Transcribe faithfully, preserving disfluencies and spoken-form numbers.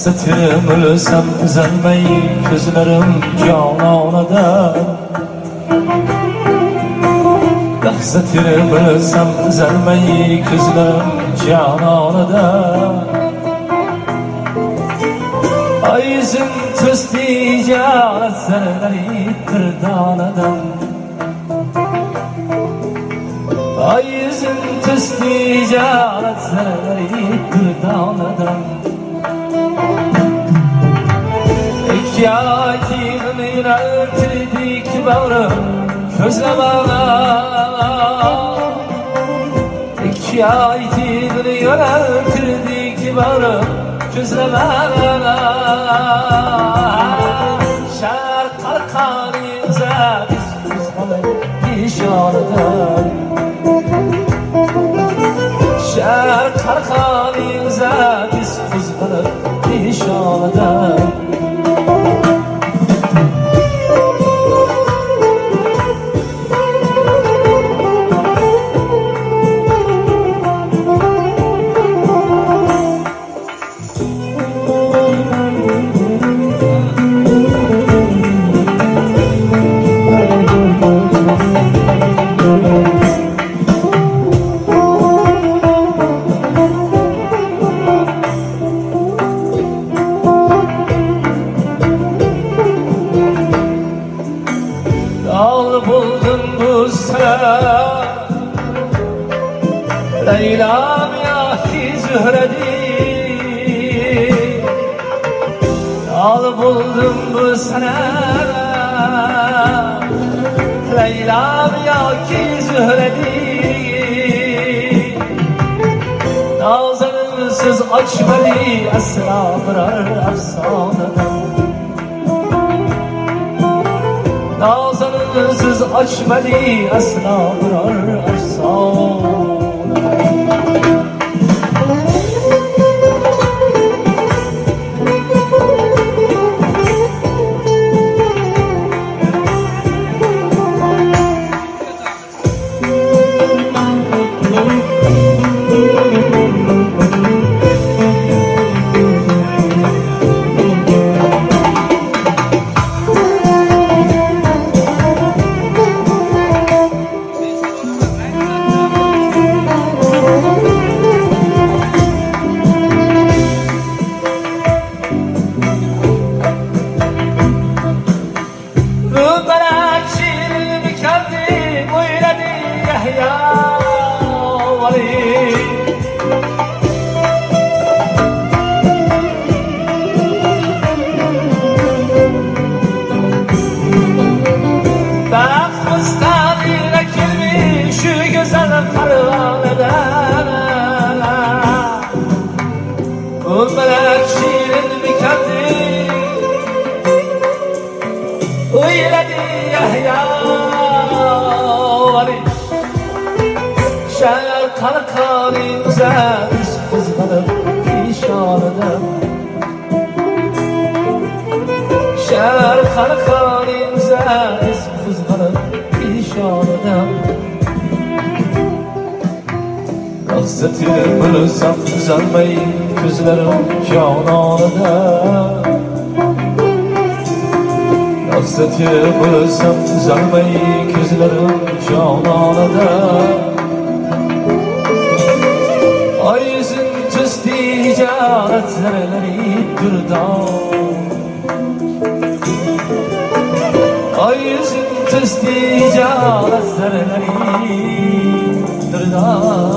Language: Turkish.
Hasretim ölsem üzülmey gözlerim cananada. Hasretim ölsem üzülmey gözlerim cananada. Ay yüzün tüsti canet zerleri kırdanadan. Ay yüzün tüsti canet zerleri kırdanadan. İki ayetini yöneltirdik bağrım közlemana. İki ayetini yöneltirdik bağrım közlemana. Şer kalkanımıza biz kızmalı işareden. Şer kalkanımıza biz kızmalı işareden. Al buldum bu sıra Leyla'm ya ki Zühre'di. Al buldum bu sıra Leyla'm ya ki Zühre'di. Nazanımsız açmadı asla birer efsaneden. Nazanımsız açmadı asla birer efsane. Melek şiirin mi kendi uyledi Yahya Ali. Şer kalkanımıza biz kızlanıp işareden. Şer kalkanımıza biz kızlanıp işareden. Hasretim ölsem düzelmey gözlerim cananada. Hasretim ölsem düzelmey gözlerim cananada. Ay yüzün tüsti canet zerleri kırdan. Ay yüzün tüsti canet zerleri kırdan.